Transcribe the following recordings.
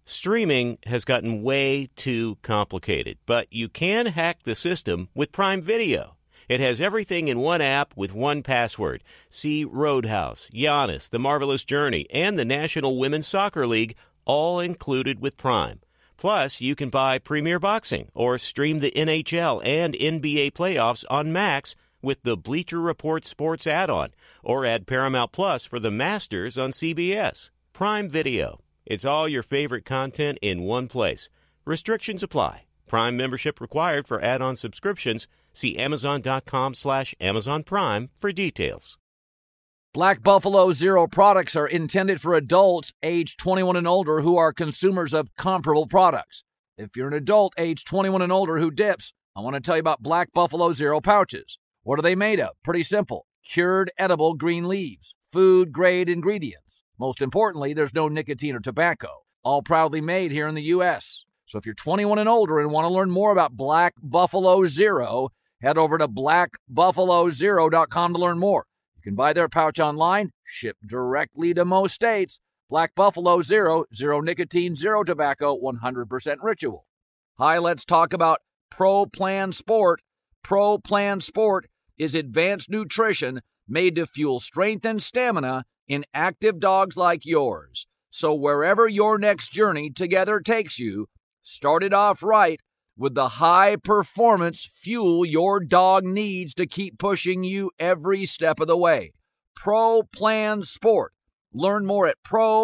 Streaming has gotten way too complicated, but you can hack the system with Prime Video. It has everything in one app with one password. See Roadhouse, Giannis, The Marvelous Journey, and the National Women's Soccer League, all included with Prime. Plus, you can buy Premier Boxing or stream the NHL and NBA playoffs on Max with the Bleacher Report Sports add-on, or add Paramount Plus for the Masters on CBS. Prime Video. It's all your favorite content in one place. Restrictions apply. Prime membership required for add-on subscriptions. See Amazon.com/Amazon Prime for details. Black Buffalo Zero products are intended for adults age 21 and older who are consumers of comparable products. If you're an adult age 21 and older who dips, I want to tell you about Black Buffalo Zero pouches. What are they made of? Pretty simple. Cured edible green leaves. Food-grade ingredients. Most importantly, there's no nicotine or tobacco. All proudly made here in the U.S. So if you're 21 and older and want to learn more about Black Buffalo Zero, head over to blackbuffalozero.com to learn more. You can buy their pouch online, shipped directly to most states. Black Buffalo Zero, zero nicotine, zero tobacco, 100% ritual. Hi, let's talk about Pro Plan Sport. Pro Plan Sport is advanced nutrition made to fuel strength and stamina in active dogs like yours. So wherever your next journey together takes you, start it off right with the high-performance fuel your dog needs to keep pushing you every step of the way. Pro Plan Sport. Learn more at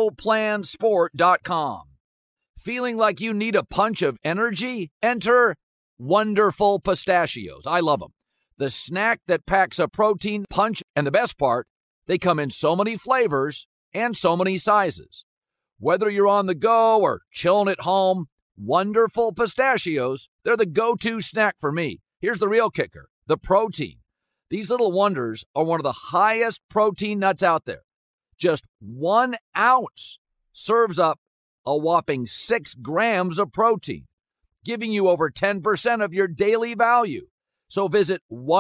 ProPlansport.com. Feeling like you need a punch of energy? Enter Wonderful Pistachios. I love them. The snack that packs a protein punch, and the best part, they come in so many flavors and so many sizes. Whether you're on the go or chilling at home, Wonderful Pistachios, they're the go-to snack for me. Here's the real kicker, the protein. These little wonders are one of the highest protein nuts out there. Just 1 ounce serves up a whopping 6 grams of protein, giving you over 10% of your daily value. So visit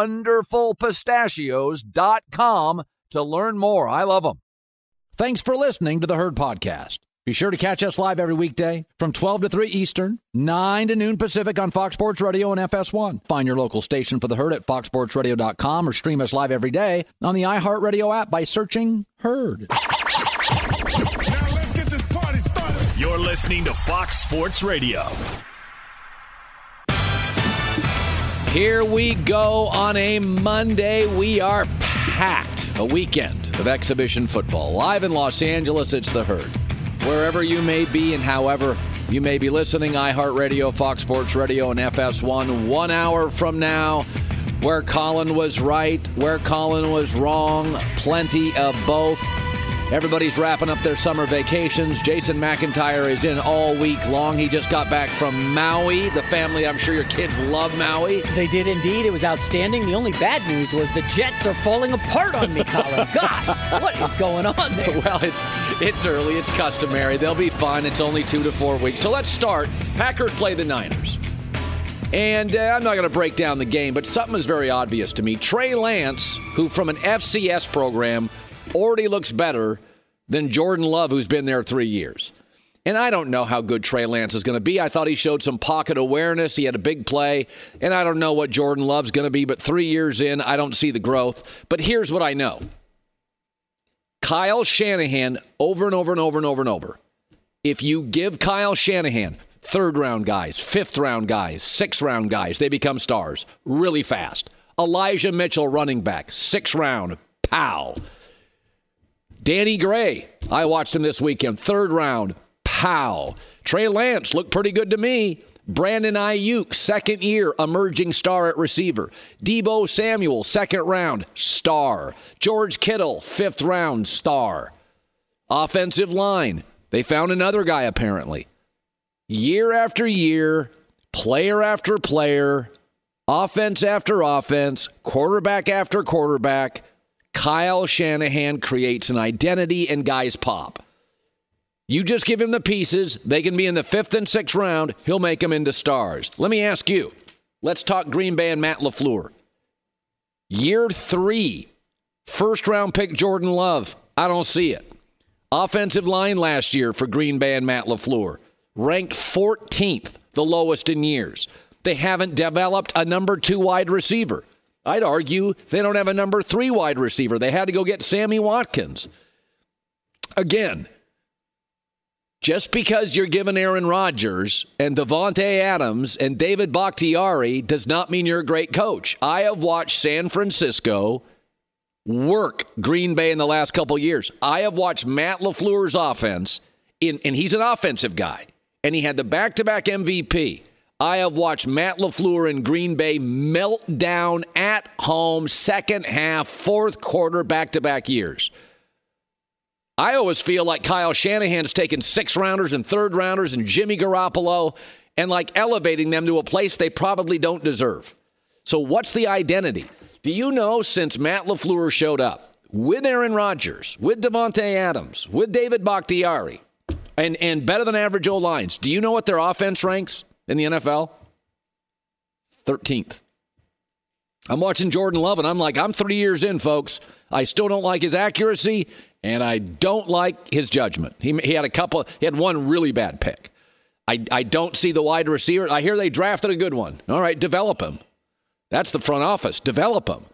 wonderfulpistachios.com to learn more. I love them. Thanks for listening to the Herd Podcast. Be sure to catch us live every weekday from 12 to 3 Eastern, 9 to noon Pacific on Fox Sports Radio and FS1. Find your local station for the Herd at foxsportsradio.com or stream us live every day on the iHeartRadio app by searching Herd. Now let's get this party started. You're listening to Fox Sports Radio. Here we go on a Monday. We are packed. A weekend of exhibition football. Live in Los Angeles, it's the Herd. Wherever you may be and however you may be listening, iHeartRadio, Fox Sports Radio, and FS1. 1 hour from now, where Colin was right, where Colin was wrong, plenty of both. Everybody's wrapping up their summer vacations. Jason McIntyre is in all week long. He just got back from Maui. The family, I'm sure your kids love Maui. They did indeed. It was outstanding. The only bad news was the Jets are falling apart on me, Colin. Gosh, what is going on there? Well, it's early. It's customary. They'll be fine. It's only 2 to 4 weeks. So let's start. Packers play the Niners. And I'm not going to break down the game, but something is very obvious to me. Trey Lance, who from an FCS program already looks better than Jordan Love, who's been there 3 years. And I don't know how good Trey Lance is going to be. I thought he showed some pocket awareness. He had a big play. And I don't know what Jordan Love's going to be, but 3 years in, I don't see the growth. But here's what I know. Kyle Shanahan, over and over and over and over and over. If you give Kyle Shanahan third-round guys, fifth-round guys, sixth-round guys, they become stars really fast. Elijah Mitchell, running back, 6th round, pow. Danny Gray, I watched him this weekend, 3rd round, pow. Trey Lance looked pretty good to me. Brandon Ayuk, 2nd year, emerging star at receiver. Deebo Samuel, 2nd round, star. George Kittle, 5th round, star. Offensive line, they found another guy apparently. Year after year, player after player, offense after offense, quarterback after quarterback, Kyle Shanahan creates an identity and guys pop. You just give him the pieces. They can be in the 5th and 6th round. He'll make them into stars. Let me ask you. Let's talk Green Bay and Matt LaFleur. Year 3, 1st round pick Jordan Love. I don't see it. Offensive line last year for Green Bay and Matt LaFleur. ranked 14th, the lowest in years. They haven't developed a number 2 wide receiver. I'd argue they don't have a number 3 wide receiver. They had to go get Sammy Watkins. Again, just because you're given Aaron Rodgers and Devontae Adams and David Bakhtiari does not mean you're a great coach. I have watched San Francisco work Green Bay in the last couple years. I have watched Matt LaFleur's offense, and he's an offensive guy, and he had the back-to-back MVP. I have watched Matt LaFleur in Green Bay melt down at home, second half, fourth quarter, back-to-back years. I always feel like Kyle Shanahan's taken 6th-rounders and 3rd-rounders and Jimmy Garoppolo and like elevating them to a place they probably don't deserve. So what's the identity? Do you know since Matt LaFleur showed up with Aaron Rodgers, with Devontae Adams, with David Bakhtiari, and better than average O-lines, do you know what their offense ranks in the NFL? 13th. I'm watching Jordan Love, and I'm like, I'm 3 years in, folks. I still don't like his accuracy, and I don't like his judgment. He had one really bad pick. I don't see the wide receiver. I hear they drafted a good one. All right, develop him. That's the front office. Develop him.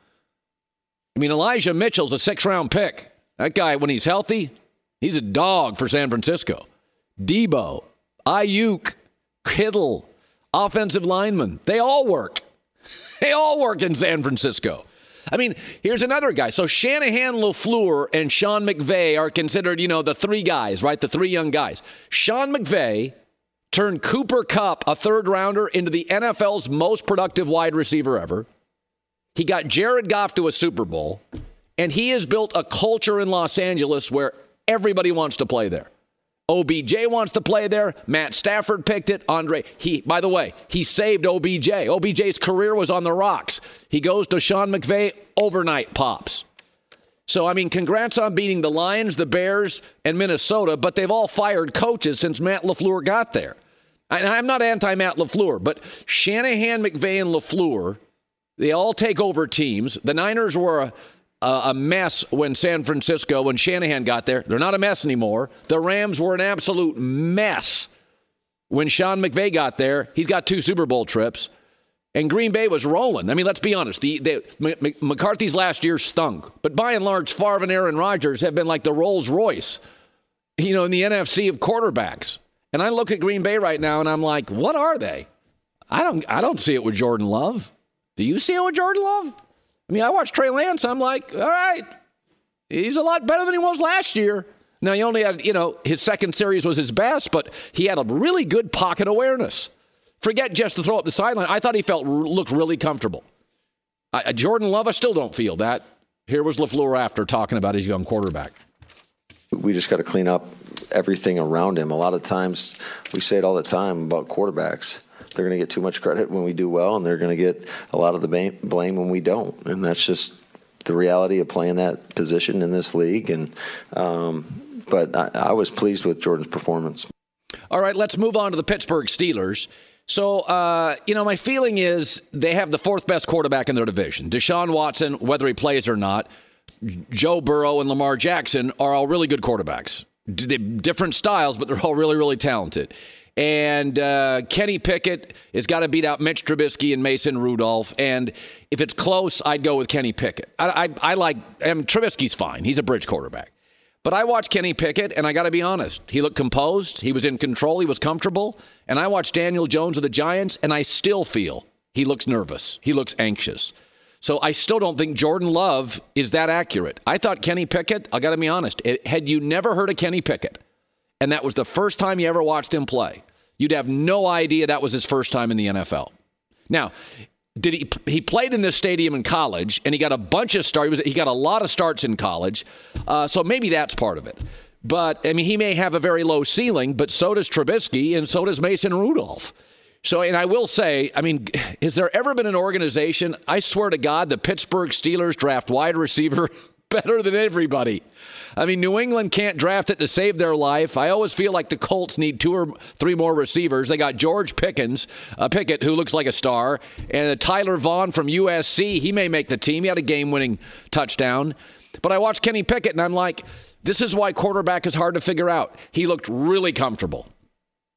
I mean, Elijah Mitchell's a 6th-round pick. That guy, when he's healthy, he's a dog for San Francisco. Debo, Ayuk, Kittle, offensive linemen, they all work. They all work in San Francisco. I mean, here's another guy. So Shanahan, LaFleur, and Sean McVay are considered, the 3 guys, right? The 3 young guys. Sean McVay turned Cooper Kupp, a 3rd-rounder, into the NFL's most productive wide receiver ever. He got Jared Goff to a Super Bowl, and he has built a culture in Los Angeles where everybody wants to play there. OBJ wants to play there. Matt Stafford picked it. By the way, he saved OBJ. OBJ's career was on the rocks. He goes to Sean McVay, overnight pops. So, I mean, congrats on beating the Lions, the Bears, and Minnesota, but they've all fired coaches since Matt LaFleur got there. And I'm not anti-Matt LaFleur, but Shanahan, McVay, and LaFleur, they all take over teams. The Niners were a mess when Shanahan got there. They're not a mess anymore. The Rams were an absolute mess when Sean McVay got there. He's got 2 Super Bowl trips. And Green Bay was rolling. I mean, let's be honest. McCarthy's last year stunk. But by and large, Favre and Aaron Rodgers have been like the Rolls Royce, in the NFC of quarterbacks. And I look at Green Bay right now, and I'm like, what are they? I don't see it with Jordan Love. Do you see it with Jordan Love? I mean, I watched Trey Lance. I'm like, all right, he's a lot better than he was last year. Now, he only had, his second series was his best, but he had a really good pocket awareness. Forget just to throw up the sideline. I thought he looked really comfortable. Jordan Love, I still don't feel that. Here was LaFleur after talking about his young quarterback. We just got to clean up everything around him. A lot of times, we say it all the time about quarterbacks. They're going to get too much credit when we do well, and they're going to get a lot of the blame when we don't. And that's just the reality of playing that position in this league. And but I was pleased with Jordan's performance. All right, let's move on to the Pittsburgh Steelers. So, my feeling is they have the 4th best quarterback in their division. Deshaun Watson, whether he plays or not, Joe Burrow and Lamar Jackson are all really good quarterbacks. Different styles, but they're all really, really talented. And Kenny Pickett has got to beat out Mitch Trubisky and Mason Rudolph. And if it's close, I'd go with Kenny Pickett. Trubisky's fine. He's a bridge quarterback. But I watched Kenny Pickett, and I got to be honest. He looked composed. He was in control. He was comfortable. And I watched Daniel Jones of the Giants, and I still feel he looks nervous. He looks anxious. So I still don't think Jordan Love is that accurate. I thought Kenny Pickett, I got to be honest, had you never heard of Kenny Pickett, and that was the first time you ever watched him play, you'd have no idea that was his first time in the NFL. Now, he played in this stadium in college, and he got a bunch of starts. He got a lot of starts in college, so maybe that's part of it. But, I mean, he may have a very low ceiling, but so does Trubisky, and so does Mason Rudolph. So, and I will say, I mean, has there ever been an organization, I swear to God, the Pittsburgh Steelers draft wide receiver better than everybody? I mean, New England can't draft it to save their life. I always feel like the Colts need 2 or 3 more receivers. They got George Pickett, who looks like a star, and Tyler Vaughn from USC. He may make the team. He had a game-winning touchdown. But I watched Kenny Pickett, and I'm like, this is why quarterback is hard to figure out. He looked really comfortable.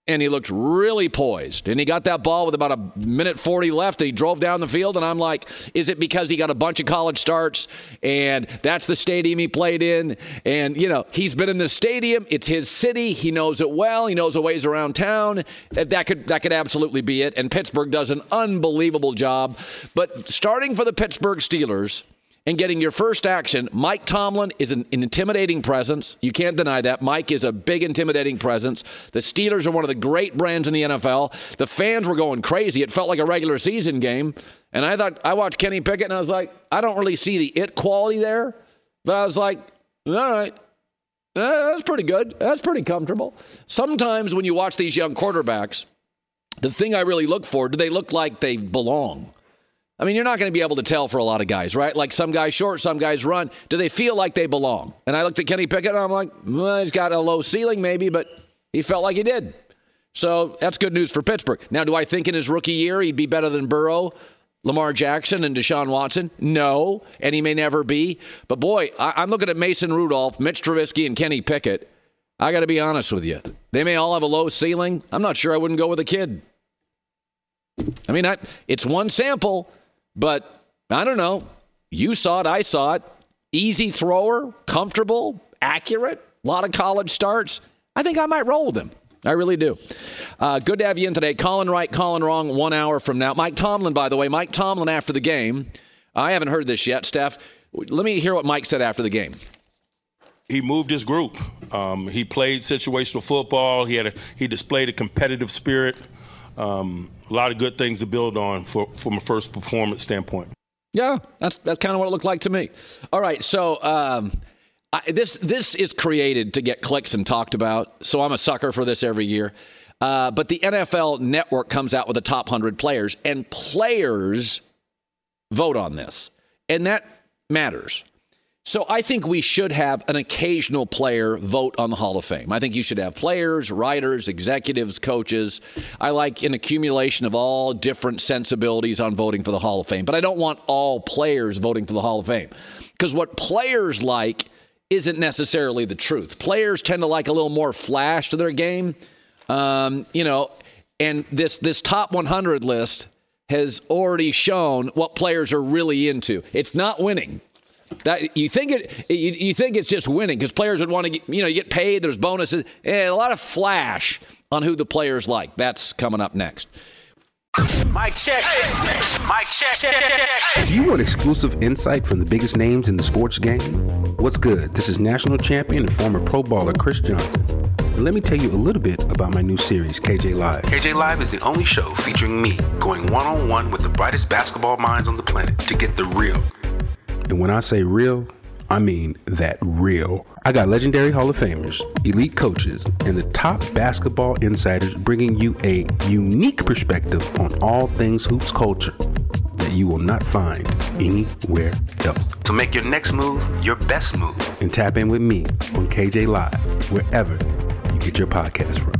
and he looked really poised. And he got that ball with about a minute 40 left, and he drove down the field. And I'm like, is it because he got a bunch of college starts, and that's the stadium he played in? And, he's been in the stadium. It's his city. He knows it well. He knows the ways around town. That could absolutely be it. And Pittsburgh does an unbelievable job. But starting for the Pittsburgh Steelers and getting your first action, Mike Tomlin is an intimidating presence. You can't deny that. Mike is a big, intimidating presence. The Steelers are one of the great brands in the NFL. The fans were going crazy. It felt like a regular season game. And I watched Kenny Pickett, and I was like, I don't really see the it quality there. But I was like, all right, that's pretty good. That's pretty comfortable. Sometimes when you watch these young quarterbacks, the thing I really look for, do they look like they belong? I mean, you're not going to be able to tell for a lot of guys, right? Like some guys short, some guys run. Do they feel like they belong? And I looked at Kenny Pickett, and I'm like, well, he's got a low ceiling maybe, but he felt like he did. So that's good news for Pittsburgh. Now, do I think in his rookie year he'd be better than Burrow, Lamar Jackson, and Deshaun Watson? No, and he may never be. But, boy, I'm looking at Mason Rudolph, Mitch Trubisky, and Kenny Pickett. I got to be honest with you. They may all have a low ceiling. I'm not sure I wouldn't go with a kid. I mean, it's one sample. But I don't know. You saw it. I saw it. Easy thrower, comfortable, accurate, a lot of college starts. I think I might roll with him. I really do. Good to have you in today. Colin right, Colin wrong, 1 hour from now. Mike Tomlin, by the way. Mike Tomlin after the game. I haven't heard this yet, Steph. Let me hear what Mike said after the game. He moved his group. He played situational football. He displayed a competitive spirit. A lot of good things to build on from a first performance standpoint. Yeah, that's kind of what it looked like to me. All right, so this is created to get clicks and talked about, so I'm a sucker for this every year. But the NFL Network comes out with the top 100 players, and players vote on this, and that matters. So I think we should have an occasional player vote on the Hall of Fame. I think you should have players, writers, executives, coaches. I like an accumulation of all different sensibilities on voting for the Hall of Fame. But I don't want all players voting for the Hall of Fame. Because what players like isn't necessarily the truth. Players tend to like a little more flash to their game. And this top 100 list has already shown what players are really into. It's not winning. That you think it's just winning because players would want to get paid. There's bonuses and a lot of flash on who the players like. That's coming up next. Mic check. Mic check. If you want exclusive insight from the biggest names in the sports game, what's good? This is national champion and former pro baller Chris Johnson. And let me tell you a little bit about my new series, KJ Live. KJ Live is the only show featuring me going one-on-one with the brightest basketball minds on the planet to get the real. And when I say real, I mean that real. I got legendary Hall of Famers, elite coaches, and the top basketball insiders bringing you a unique perspective on all things hoops culture that you will not find anywhere else. So make your next move your best move and tap in with me on KJ Live, wherever you get your podcast from.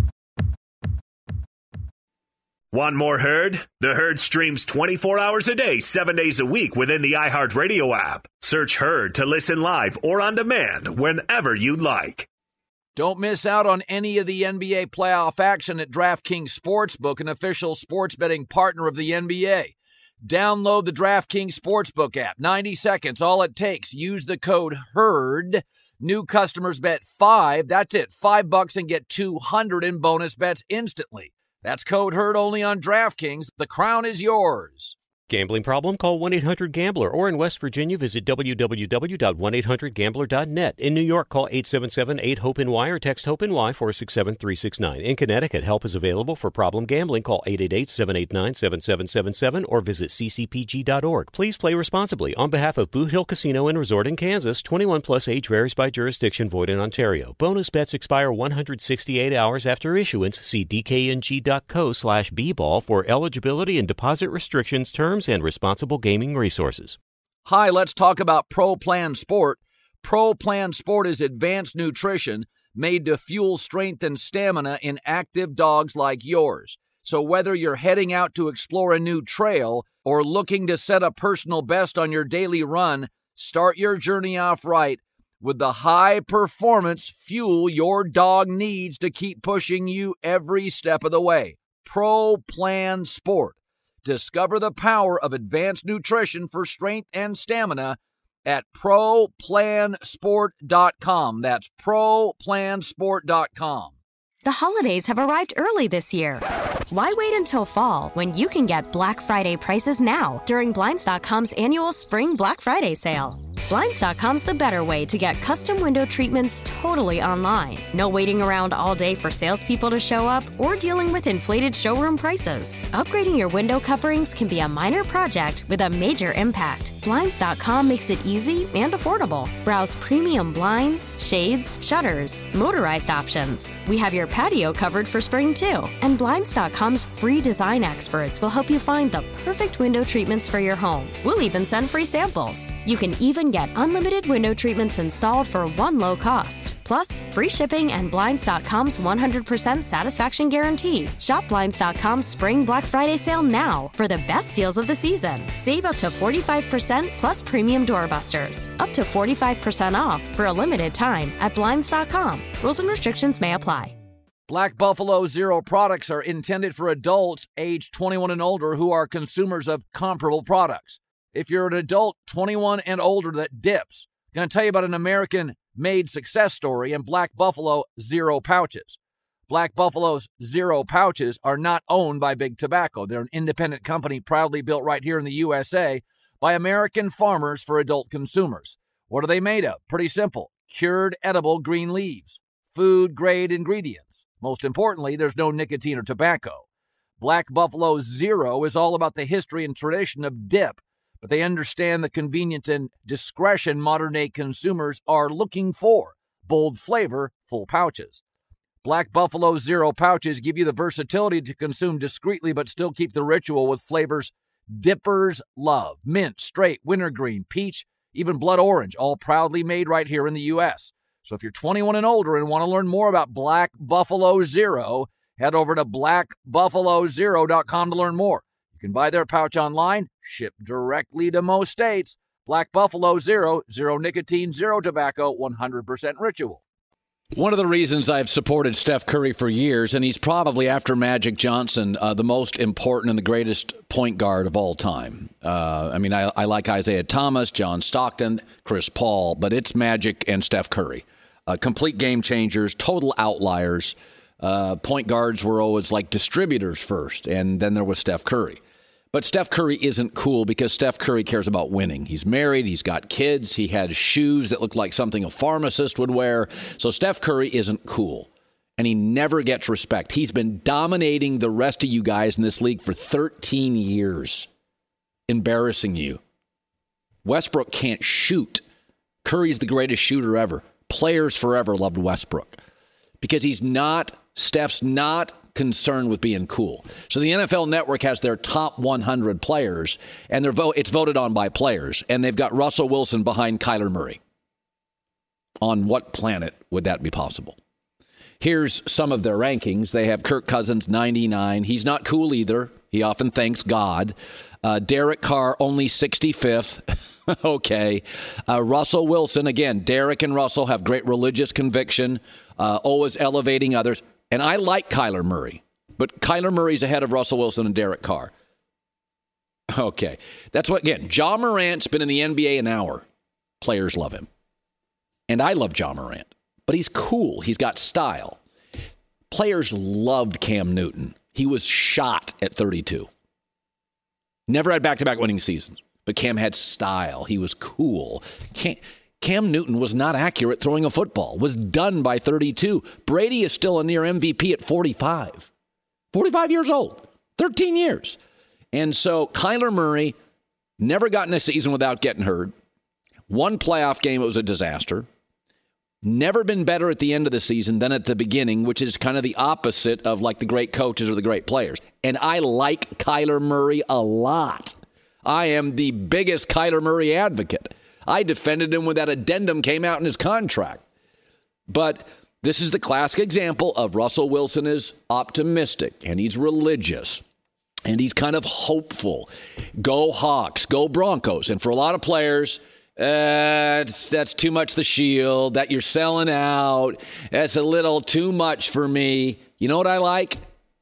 Want more Herd? The Herd streams 24 hours a day, 7 days a week within the iHeartRadio app. Search Herd to listen live or on demand whenever you like. Don't miss out on any of the NBA playoff action at DraftKings Sportsbook, an official sports betting partner of the NBA. Download the DraftKings Sportsbook app. 90 seconds, all it takes. Use the code HERD. New customers bet $5. That's it, $5 and get $200 in bonus bets instantly. That's code HERD only on DraftKings. The crown is yours. Gambling problem? Call 1-800-GAMBLER. Or in West Virginia, visit www.1800gambler.net. In New York, call 877-8-HOPE-NY or text HOPE-NY 467-369. In Connecticut, help is available for problem gambling. Call 888-789-7777 or visit ccpg.org. Please play responsibly. On behalf of Boot Hill Casino and Resort in Kansas, 21 plus age varies by jurisdiction, void in Ontario. Bonus bets expire 168 hours after issuance. See dkng.co/bball for eligibility and deposit restrictions, terms, and responsible gaming resources. Hi, let's talk about Pro Plan Sport. Pro Plan Sport is advanced nutrition made to fuel strength and stamina in active dogs like yours. So whether you're heading out to explore a new trail or looking to set a personal best on your daily run, start your journey off right with the high-performance fuel your dog needs to keep pushing you every step of the way. Pro Plan Sport. Discover the power of advanced nutrition for strength and stamina at ProPlansport.com. That's ProPlansport.com. The holidays have arrived early this year. Why wait until fall when you can get Black Friday prices now during Blinds.com's annual Spring Black Friday sale? Blinds.com's the better way to get custom window treatments totally online. No waiting around all day for salespeople to show up or dealing with inflated showroom prices. Upgrading your window coverings can be a minor project with a major impact. Blinds.com makes it easy and affordable. Browse premium blinds, shades, shutters, motorized options. We have your patio covered for spring too. And Blinds.com's free design experts will help you find the perfect window treatments for your home. We'll even send free samples. You can even get unlimited window treatments installed for one low cost. Plus, free shipping and Blinds.com's 100% satisfaction guarantee. Shop Blinds.com's Spring Black Friday sale now for the best deals of the season. Save up to 45% plus premium doorbusters. Up to 45% off for a limited time at Blinds.com. Rules and restrictions may apply. Black Buffalo Zero products are intended for adults aged 21 and older who are consumers of comparable products. If you're an adult 21 and older that dips, I'm going to tell you about an American-made success story in Black Buffalo Zero pouches. Black Buffalo's Zero pouches are not owned by Big Tobacco. They're an independent company proudly built right here in the USA by American farmers for adult consumers. What are they made of? Pretty simple. Cured edible green leaves. Food-grade ingredients. Most importantly, there's no nicotine or tobacco. Black Buffalo Zero is all about the history and tradition of dip, but they understand the convenience and discretion modern-day consumers are looking for. Bold flavor, full pouches. Black Buffalo Zero pouches give you the versatility to consume discreetly but still keep the ritual with flavors dippers love. Mint, straight, wintergreen, peach, even blood orange, all proudly made right here in the U.S. So if you're 21 and older and want to learn more about Black Buffalo Zero, head over to blackbuffalozero.com to learn more. You can buy their pouch online, ship directly to most states. Black Buffalo Zero, zero nicotine, zero tobacco, 100% ritual. One of the reasons I've supported Steph Curry for years, and he's probably, after Magic Johnson, the most important and the greatest point guard of all time. I like Isaiah Thomas, John Stockton, Chris Paul, but it's Magic and Steph Curry. Complete game changers, total outliers. Point guards were always like distributors first, and then there was Steph Curry. But Steph Curry isn't cool because Steph Curry cares about winning. He's married. He's got kids. He has shoes that look like something a pharmacist would wear. So Steph Curry isn't cool, and he never gets respect. He's been dominating the rest of you guys in this league for 13 years, embarrassing you. Westbrook can't shoot. Curry's the greatest shooter ever. Players forever loved Westbrook because Steph's not concerned with being cool. So the NFL Network has their top 100 players, and it's voted on by players, and they've got Russell Wilson behind Kyler Murray. On what planet would that be possible? Here's some of their rankings. They have Kirk Cousins, 99. He's not cool either. He often thanks God. Derek Carr, only 65th. Okay. Russell Wilson, again, Derek and Russell have great religious conviction, always elevating others. And I like Kyler Murray, but Kyler Murray's ahead of Russell Wilson and Derek Carr. Okay. That's what, again, Ja Morant's been in the NBA an hour. Players love him. And I love Ja Morant, but he's cool. He's got style. Players loved Cam Newton. He was shot at 32. Never had back-to-back winning seasons, but Cam had style. He was cool. Cam Newton was not accurate throwing a football, was done by 32. Brady is still a near MVP at 45. 45 years old, 13 years. And so Kyler Murray never got in a season without getting hurt. One playoff game, it was a disaster. Never been better at the end of the season than at the beginning, which is kind of the opposite of like the great coaches or the great players. And I like Kyler Murray a lot. I am the biggest Kyler Murray advocate. I defended him when that addendum came out in his contract. But this is the classic example of Russell Wilson is optimistic, and he's religious, and he's kind of hopeful. Go Hawks, go Broncos. And for a lot of players, That's too much the Shield. That you're selling out. That's a little too much for me. You know what I like?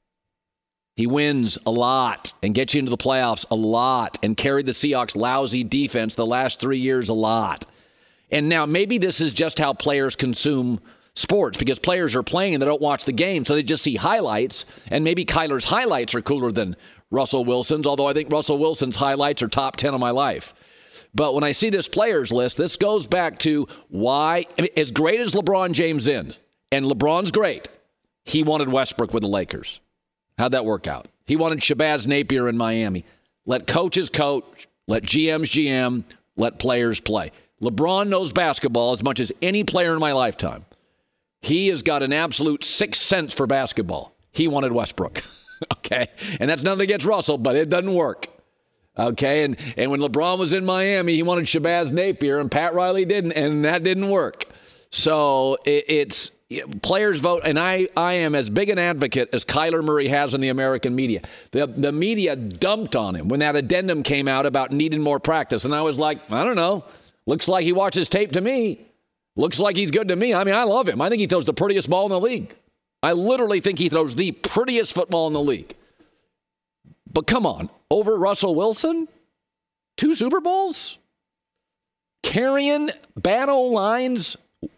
He wins a lot and gets you into the playoffs a lot and carried the Seahawks' lousy defense the last 3 years a lot. And now maybe this is just how players consume sports, because players are playing and they don't watch the game, so they just see highlights. And maybe Kyler's highlights are cooler than Russell Wilson's, although I think Russell Wilson's highlights are top 10 of my life. But when I see this players list, this goes back to why, as great as LeBron James is, and LeBron's great, he wanted Westbrook with the Lakers. How'd that work out? He wanted Shabazz Napier in Miami. Let coaches coach, let GMs GM, let players play. LeBron knows basketball as much as any player in my lifetime. He has got an absolute sixth sense for basketball. He wanted Westbrook. Okay? And that's nothing against Russell, but it doesn't work. Okay? And when LeBron was in Miami, he wanted Shabazz Napier, and Pat Riley didn't, and that didn't work. So it's players vote, and I am as big an advocate as Kyler Murray has in the American media. The media dumped on him when that addendum came out about needing more practice. And I was like, I don't know. Looks like he watches tape to me. Looks like he's good to me. I mean, I love him. I think he throws the prettiest ball in the league. I literally think he throws the prettiest football in the league. But come on, over Russell Wilson? 2 Super Bowls? Carrying bad O-lines,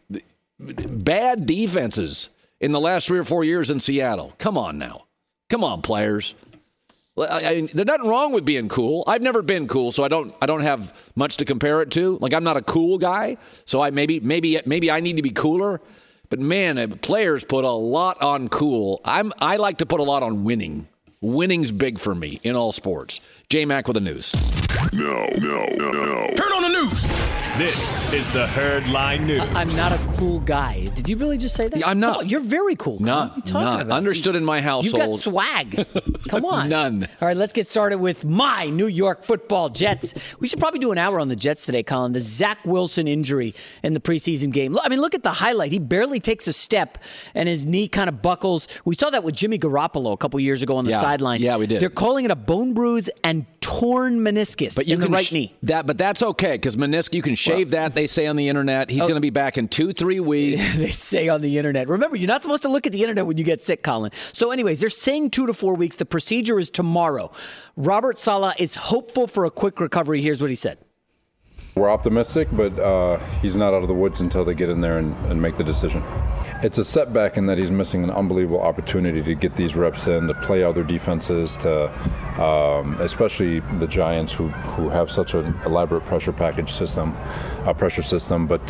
bad defenses in the last 3 or 4 years in Seattle. Come on now. Come on, players. There's nothing wrong with being cool. I've never been cool, so I don't have much to compare it to. Like, I'm not a cool guy, so maybe I need to be cooler. But man, players put a lot on cool. I like to put a lot on winning. Winning's big for me in all sports. J-Mac with the news. No. Turn on the news. This is the Herd Line News. I'm not a cool guy. Did you really just say that? Yeah, I'm not. Come on, you're very cool. What are you talking about? Understood in my household. You've got swag. Come on. None. All right, let's get started with my New York Football Jets. We should probably do an hour on the Jets today, Colin. The Zach Wilson injury in the preseason game. I mean, look at the highlight. He barely takes a step, and his knee kind of buckles. We saw that with Jimmy Garoppolo a couple years ago on the sideline. Yeah, we did. They're calling it a bone bruise and torn meniscus in the right knee. But that's okay, because meniscus, you can shave that, they say on the internet. He's going to be back in 2-3 weeks. They say on the internet. Remember, you're not supposed to look at the internet when you get sick, Colin. So anyways, they're saying 2 to 4 weeks. The procedure is tomorrow. Robert Saleh is hopeful for a quick recovery. Here's what he said. We're optimistic, but he's not out of the woods until they get in there and make the decision. It's a setback in that he's missing an unbelievable opportunity to get these reps in, to play other defenses, to especially the Giants who have such an elaborate pressure system. But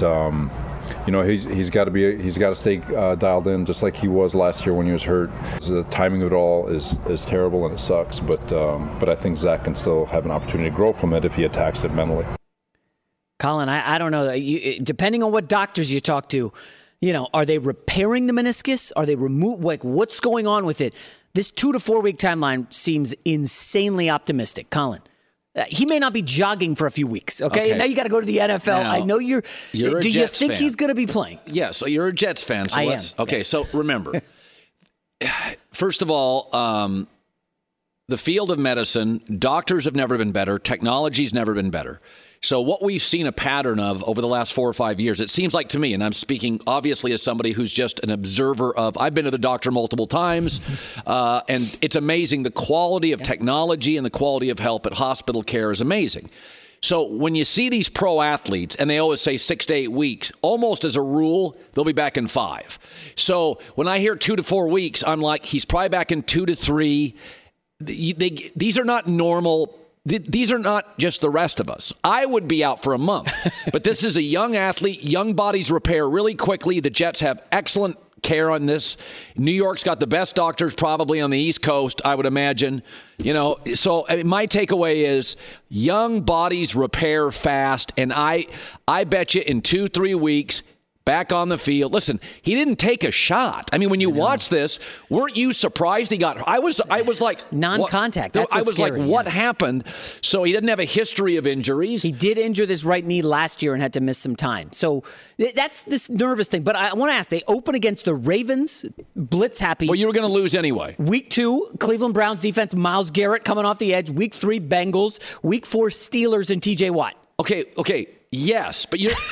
he's got to stay dialed in, just like he was last year when he was hurt. So the timing of it all is terrible and it sucks. But I think Zach can still have an opportunity to grow from it if he attacks it mentally. Colin, I don't know. Depending on what doctors you talk to, are they repairing the meniscus? Are they what's going on with it? This 2 to 4 week timeline seems insanely optimistic, Colin. He may not be jogging for a few weeks, okay? Now you got to go to the NFL. Now, I know you're a do you Jets think fan. He's going to be playing? Yeah, so you're a Jets fan. So I am. Okay, yes. So remember, first of all, the field of medicine, doctors have never been better. Technology's never been better. So what we've seen a pattern of over the last 4 or 5 years, it seems like to me, and I'm speaking obviously as somebody who's just an observer of, I've been to the doctor multiple times, and it's amazing. The quality of technology and the quality of help at hospital care is amazing. So when you see these pro athletes, and they always say 6 to 8 weeks, almost as a rule, they'll be back in 5. So when I hear 2 to 4 weeks, I'm like, he's probably back in 2 to 3. These are not normal. These are not just the rest of us. I would be out for a month. But this is a young athlete. Young bodies repair really quickly. The Jets have excellent care on this. New York's got the best doctors probably on the East Coast, I would imagine. So my takeaway is young bodies repair fast. And I bet you in 2-3 weeks, back on the field. Listen, he didn't take a shot. I mean, when you watch this, weren't you surprised he got? I was like non-contact. That's what's scary, what happened? So he didn't have a history of injuries. He did injure this right knee last year and had to miss some time. So that's this nervous thing. But I want to ask: they open against the Ravens, blitz happy. Well, you were going to lose anyway. Week 2, Cleveland Browns defense, Myles Garrett coming off the edge. Week 3, Bengals. Week 4, Steelers and T.J. Watt. Okay. Yes, but you're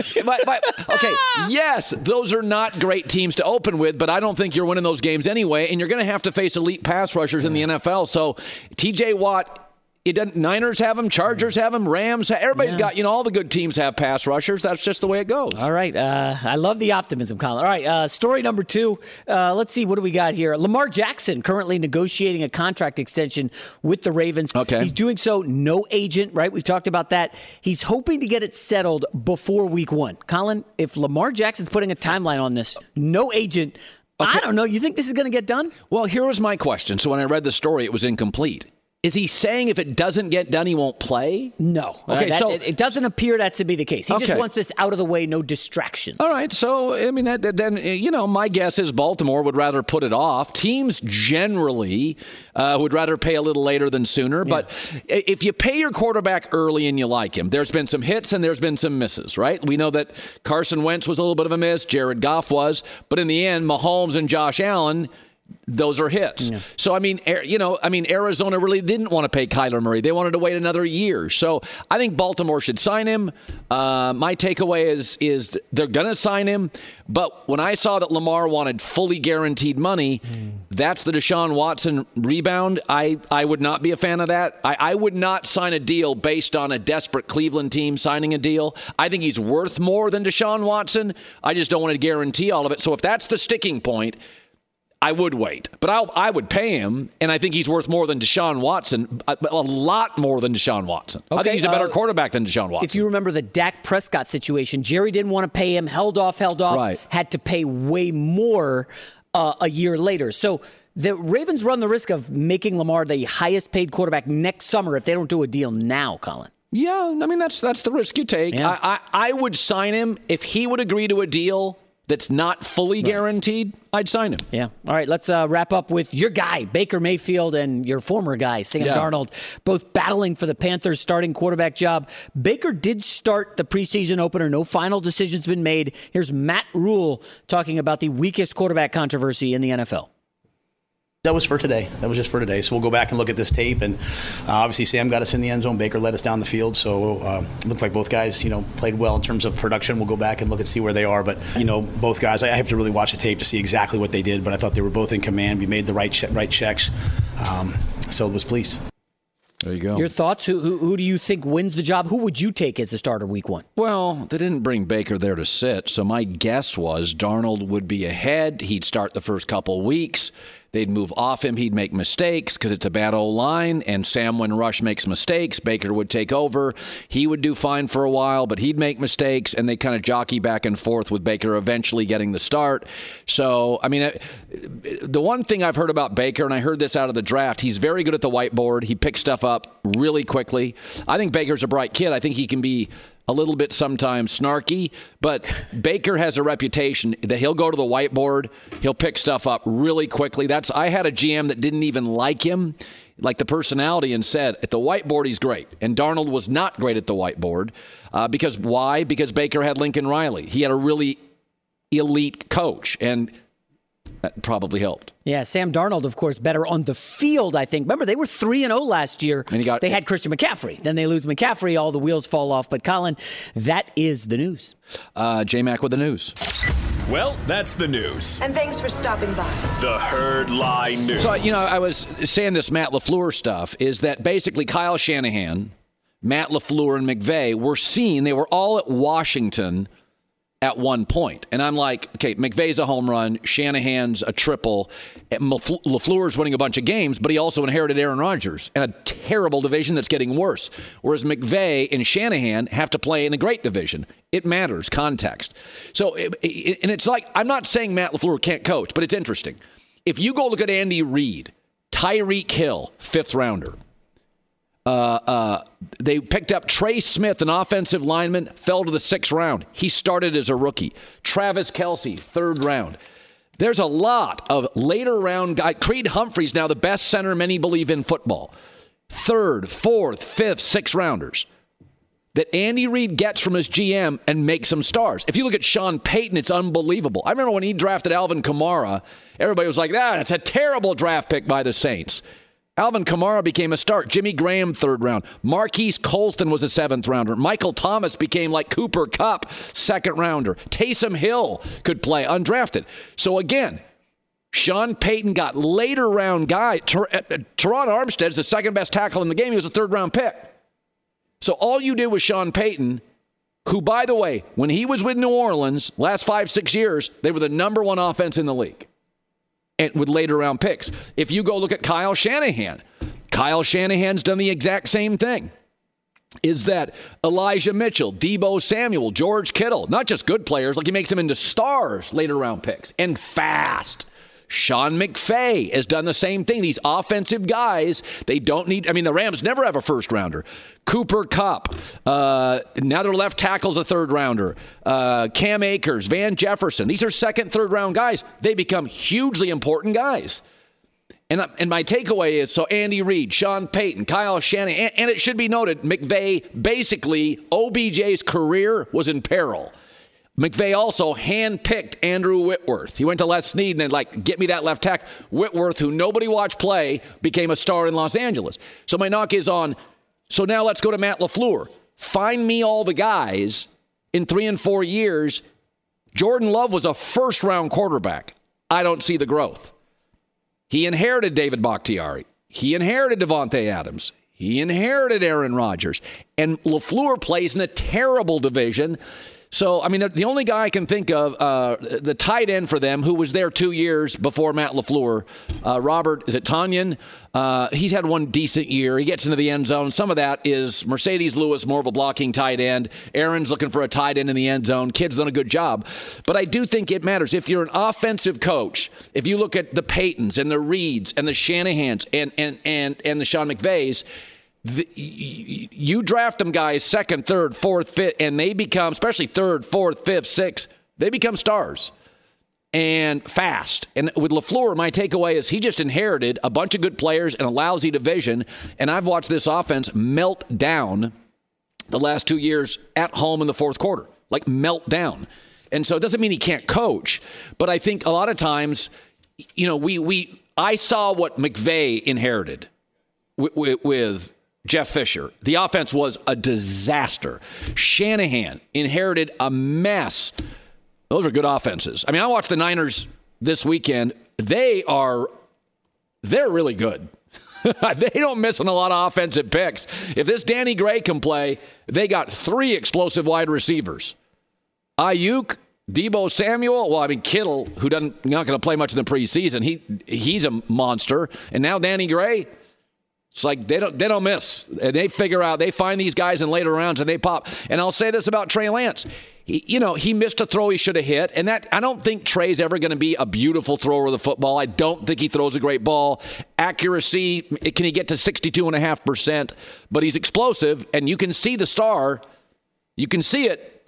okay. Yes, those are not great teams to open with, but I don't think you're winning those games anyway. And you're going to have to face elite pass rushers in the NFL. So, T.J. Watt. It doesn't. Niners have them, Chargers have them, Rams. Everybody's got, all the good teams have pass rushers. That's just the way it goes. All right. I love the optimism, Colin. All right. Story number 2. Let's see. What do we got here? Lamar Jackson currently negotiating a contract extension with the Ravens. Okay. He's doing so. No agent, right? We've talked about that. He's hoping to get it settled before week 1. Colin, if Lamar Jackson's putting a timeline on this, no agent, okay. I don't know. You think this is going to get done? Well, here was my question. So when I read the story, it was incomplete. Is he saying if it doesn't get done, he won't play? No. Okay, so it doesn't appear that to be the case. He just wants this out of the way, no distractions. All right. So, I mean, then, my guess is Baltimore would rather put it off. Teams generally would rather pay a little later than sooner. Yeah. But if you pay your quarterback early and you like him, there's been some hits and there's been some misses, right? We know that Carson Wentz was a little bit of a miss. Jared Goff was. But in the end, Mahomes and Josh Allen, those are hits. Yeah. So, Arizona really didn't want to pay Kyler Murray. They wanted to wait another year. So I think Baltimore should sign him. My takeaway is they're going to sign him. But when I saw that Lamar wanted fully guaranteed money, that's the Deshaun Watson rebound. I would not be a fan of that. I would not sign a deal based on a desperate Cleveland team signing a deal. I think he's worth more than Deshaun Watson. I just don't want to guarantee all of it. So if that's the sticking point, I would wait, but I would pay him, and I think he's worth more than Deshaun Watson, a lot more than Deshaun Watson. Okay, I think he's a better quarterback than Deshaun Watson. If you remember the Dak Prescott situation, Jerry didn't want to pay him, held off, right. Had to pay way more a year later. So the Ravens run the risk of making Lamar the highest paid quarterback next summer if they don't do a deal now, Colin. Yeah, I mean, that's the risk you take. Yeah. I would sign him if he would agree to a deal that's not fully guaranteed. I'd sign him. Yeah. All right, let's wrap up with your guy, Baker Mayfield, and your former guy, Sam Darnold, both battling for the Panthers' starting quarterback job. Baker did start the preseason opener. No final decision's been made. Here's Matt Rule talking about the weakest quarterback controversy in the NFL. That was for today. That was just for today. So we'll go back and look at this tape. And obviously Sam got us in the end zone. Baker led us down the field. So it looked like both guys, played well in terms of production. We'll go back and look and see where they are. But, both guys, I have to really watch the tape to see exactly what they did. But I thought they were both in command. We made the right checks. So I was pleased. There you go. Your thoughts? Who do you think wins the job? Who would you take as the starter week 1? Well, they didn't bring Baker there to sit. So my guess was Darnold would be ahead. He'd start the first couple weeks. They'd move off him. He'd make mistakes because it's a bad O-line, and Sam, when Rush makes mistakes, Baker would take over. He would do fine for a while, but he'd make mistakes, and they kind of jockey back and forth with Baker eventually getting the start. So, I mean, the one thing I've heard about Baker, and I heard this out of the draft, he's very good at the whiteboard. He picks stuff up really quickly. I think Baker's a bright kid. I think he can be a little bit sometimes snarky, but Baker has a reputation that he'll go to the whiteboard, he'll pick stuff up really quickly. I had a GM that didn't even like him, like the personality, and said, at the whiteboard, he's great. And Darnold was not great at the whiteboard. Because why? Because Baker had Lincoln Riley. He had a really elite coach, and that probably helped. Yeah, Sam Darnold, of course, better on the field, I think. Remember, they were 3-0 last year. And they had Christian McCaffrey. Then they lose McCaffrey, all the wheels fall off. But, Colin, that is the news. J-Mac with the news. Well, that's the news. And thanks for stopping by. The Herd Lie News. So, I was saying this Matt LaFleur stuff is that basically Kyle Shanahan, Matt LaFleur, and McVay were seen. They were all at Washington at one point. And I'm like, okay, McVay's a home run, Shanahan's a triple, LaFleur's winning a bunch of games, but he also inherited Aaron Rodgers and a terrible division that's getting worse. Whereas McVay and Shanahan have to play in a great division. It matters, context. So, and it's like, I'm not saying Matt LaFleur can't coach, but it's interesting. If you go look at Andy Reid, Tyreek Hill, 5th rounder. They picked up Trey Smith, an offensive lineman, fell to the 6th round. He started as a rookie. Travis Kelce, 3rd round. There's a lot of later round guys. Creed Humphrey's now the best center many believe in football. 3rd, 4th, 5th, 6th rounders that Andy Reid gets from his GM and makes them stars. If you look at Sean Payton, it's unbelievable. I remember when he drafted Alvin Kamara, everybody was like, that's a terrible draft pick by the Saints. Alvin Kamara became a start. Jimmy Graham, 3rd round. Marquise Colston was a 7th rounder. Michael Thomas became like Cooper Kupp, 2nd rounder. Taysom Hill could play, undrafted. So again, Sean Payton got later round guy. Teron Armstead is the 2nd best tackle in the game. He was a 3rd round pick. So all you did with Sean Payton, who, by the way, when he was with New Orleans, last 5-6 years, they were the number 1 offense in the league. And with later round picks. If you go look at Kyle Shanahan's done the exact same thing. Is that Elijah Mitchell, Deebo Samuel, George Kittle, not just good players, like he makes them into stars, later round picks, and fast. Sean McVay has done the same thing. These offensive guys, they don't need, the Rams never have a 1st rounder. Cooper Kupp, now their left tackle's a 3rd rounder. Cam Akers, Van Jefferson, these are 2nd, 3rd round guys. They become hugely important guys. And my takeaway is, so Andy Reid, Sean Payton, Kyle Shanahan, and it should be noted, McVay, basically, OBJ's career was in peril. McVay also handpicked Andrew Whitworth. He went to Les Snead and then, get me that left tackle. Whitworth, who nobody watched play, became a star in Los Angeles. So my knock is on, so now let's go to Matt LaFleur. Find me all the guys in 3 and 4 years. Jordan Love was a 1st-round quarterback. I don't see the growth. He inherited David Bakhtiari. He inherited Devontae Adams. He inherited Aaron Rodgers. And LaFleur plays in a terrible division. So, the only guy I can think of, the tight end for them, who was there 2 years before Matt LaFleur, Robert, is it Tonyan? He's had 1 decent year. He gets into the end zone. Some of that is Mercedes Lewis, more of a blocking tight end. Aaron's looking for a tight end in the end zone. Kid's done a good job. But I do think it matters. If you're an offensive coach, if you look at the Paytons and the Reeds and the Shanahans and the Sean McVays, you draft them guys 2nd, 3rd, 4th, 5th, and they become, especially 3rd, 4th, 5th, 6th, they become stars and fast. And with LaFleur, my takeaway is he just inherited a bunch of good players and a lousy division, and I've watched this offense melt down the last 2 years at home in the 4th quarter, melt down. And so it doesn't mean he can't coach, but I think a lot of times, I saw what McVay inherited with Jeff Fisher. The offense was a disaster. Shanahan inherited a mess. Those are good offenses. I watched the Niners this weekend. They're really good. They don't miss on a lot of offensive picks. If this Danny Gray can play, they got 3 explosive wide receivers. Ayuk, Deebo Samuel, Kittle, who not going to play much in the preseason, he's a monster. And now Danny Gray. It's they don't miss. They figure out, they find these guys in later rounds and they pop. And I'll say this about Trey Lance. He missed a throw he should have hit. And that, I don't think Trey's ever going to be a beautiful thrower of the football. I don't think he throws a great ball. Accuracy, can he get to 62.5%? But he's explosive, and you can see the star. You can see it.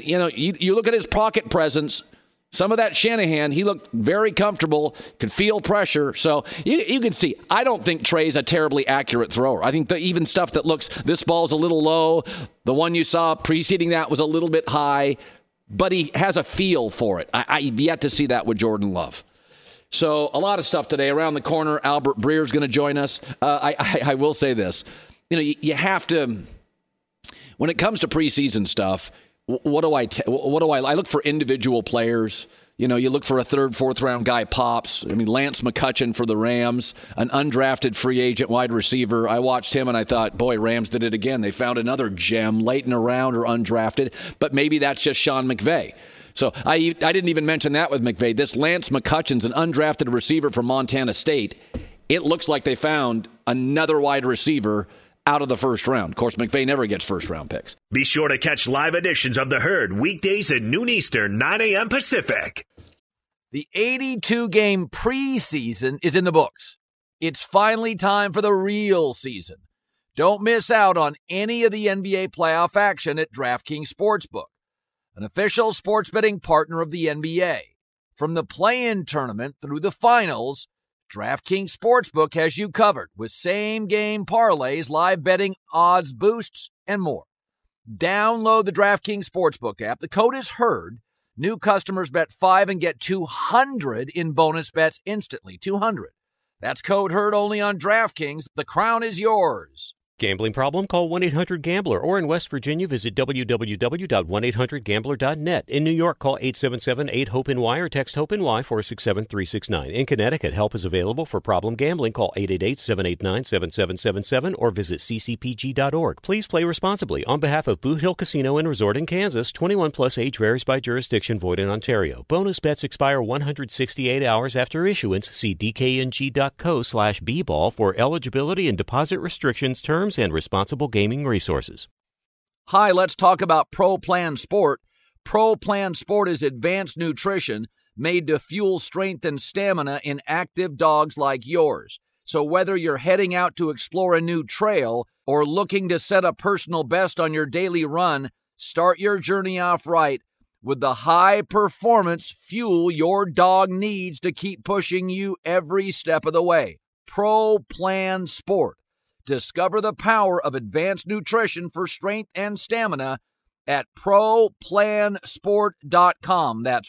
You look at his pocket presence. Some of that Shanahan, he looked very comfortable, could feel pressure. So you can see, I don't think Trey's a terribly accurate thrower. I think even stuff that looks, this ball's a little low, the one you saw preceding that was a little bit high, but he has a feel for it. I've yet to see that with Jordan Love. So a lot of stuff today. Around the corner, Albert Breer's going to join us. I will say this. You have to, when it comes to preseason stuff, what do I look for individual players. You look for a 3rd, 4th round guy pops. Lance McCutcheon for the Rams, an undrafted free agent wide receiver. I watched him and I thought, boy, Rams did it again. They found another gem late in a round or undrafted, but maybe that's just Sean McVay. So I didn't even mention that with McVay. This Lance McCutcheon's an undrafted receiver from Montana State. It looks like they found another wide receiver out of the 1st round. Of course, McVay never gets 1st-round picks. Be sure to catch live editions of The Herd weekdays at noon Eastern, 9 a.m. Pacific. The 82-game preseason is in the books. It's finally time for the real season. Don't miss out on any of the NBA playoff action at DraftKings Sportsbook, an official sports betting partner of the NBA. From the play-in tournament through the finals, DraftKings Sportsbook has you covered with same-game parlays, live betting, odds boosts, and more. Download the DraftKings Sportsbook app. The code is HERD. New customers bet $5 and get $200 in bonus bets instantly. $200. That's code HERD only on DraftKings. The crown is yours. Gambling problem? Call 1-800-GAMBLER. Or in West Virginia, visit www.1800gambler.net. In New York, call 877-8-HOPE-NY or text HOPE-NY 467-369. In Connecticut, help is available for problem gambling. Call 888-789-7777 or visit ccpg.org. Please play responsibly. On behalf of Boot Hill Casino and Resort in Kansas, 21 plus age varies by jurisdiction, void in Ontario. Bonus bets expire 168 hours after issuance. See dkng.co/bball for eligibility and deposit restrictions, terms, and responsible gaming resources. Hi, let's talk about Pro Plan Sport. Pro Plan Sport is advanced nutrition made to fuel strength and stamina in active dogs like yours. So whether you're heading out to explore a new trail or looking to set a personal best on your daily run, start your journey off right with the high-performance fuel your dog needs to keep pushing you every step of the way. Pro Plan Sport. Discover the power of advanced nutrition for strength and stamina at ProPlansport.com. That's